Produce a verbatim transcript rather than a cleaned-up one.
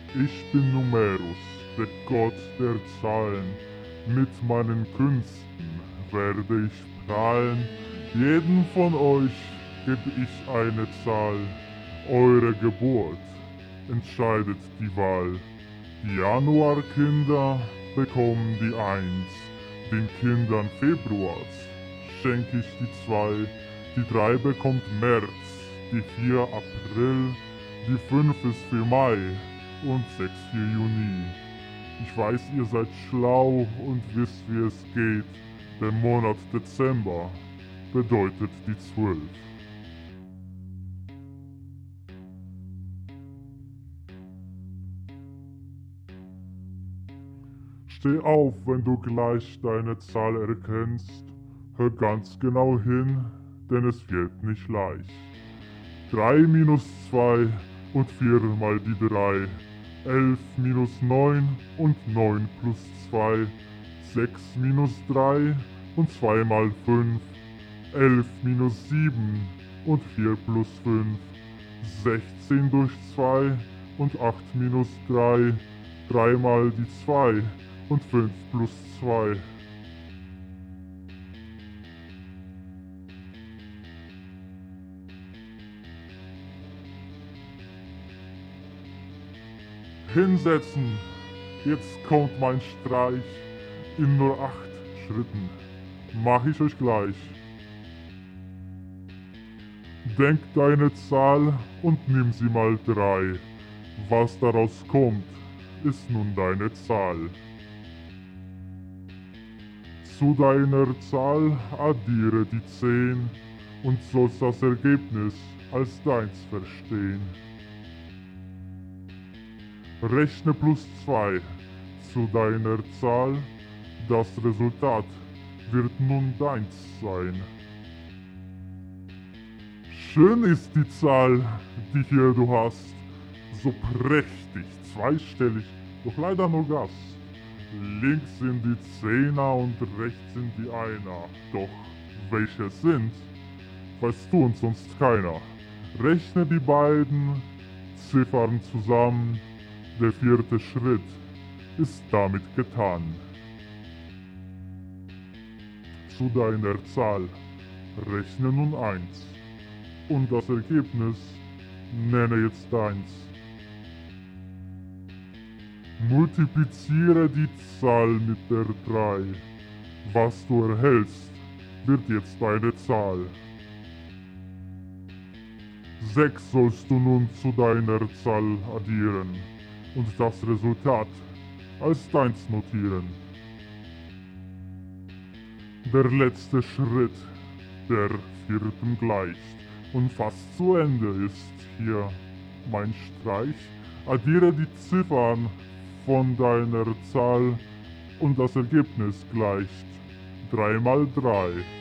Ich bin Numerus, der Gott der Zahlen. Mit meinen Künsten werde ich prahlen. Jedem von euch geb ich eine Zahl. Eure Geburt entscheidet die Wahl. Die Januarkinder bekommen die Eins. Den Kindern Februars schenk ich die Zwei. Die Drei bekommt März, die Vier April, die Fünf ist für Mai und Sechs für Juni. Ich weiß, ihr seid schlau und wisst, wie es geht. Der Monat Dezember bedeutet die Zwölf. Steh auf, wenn du gleich deine Zahl erkennst. Hör ganz genau hin, denn es wird nicht leicht. Drei minus zwei und vier mal die drei. Elf minus neun und neun plus zwei. Sechs minus drei und zwei mal fünf. Elf minus sieben und vier plus fünf. Sechzehn durch zwei und acht minus drei. Drei mal die zwei und fünf plus zwei. Hinsetzen, jetzt kommt mein Streich. In nur acht Schritten mach ich euch gleich. Denk deine Zahl und nimm sie mal drei. Was daraus kommt, ist nun deine Zahl. Zu deiner Zahl addiere die zehn und sollst das Ergebnis als deins verstehen. Rechne plus zwei zu deiner Zahl, das Resultat wird nun deins sein. Schön ist die Zahl, die hier du hast, so prächtig, zweistellig, doch leider nur Gast. Links sind die Zehner und rechts sind die Einer, doch welche es sind, weißt du und sonst keiner. Rechne die beiden Ziffern zusammen, der vierte Schritt ist damit getan. Zu deiner Zahl rechne nun eins und das Ergebnis nenne jetzt deins. Multipliziere die Zahl mit der drei. Was du erhältst, wird jetzt deine Zahl. Sechs sollst du nun zu deiner Zahl addieren und das Resultat als deins notieren. Der letzte Schritt, der vierten gleicht und fast zu Ende ist hier mein Streich. Addiere die Ziffern von deiner Zahl und das Ergebnis gleicht drei mal drei.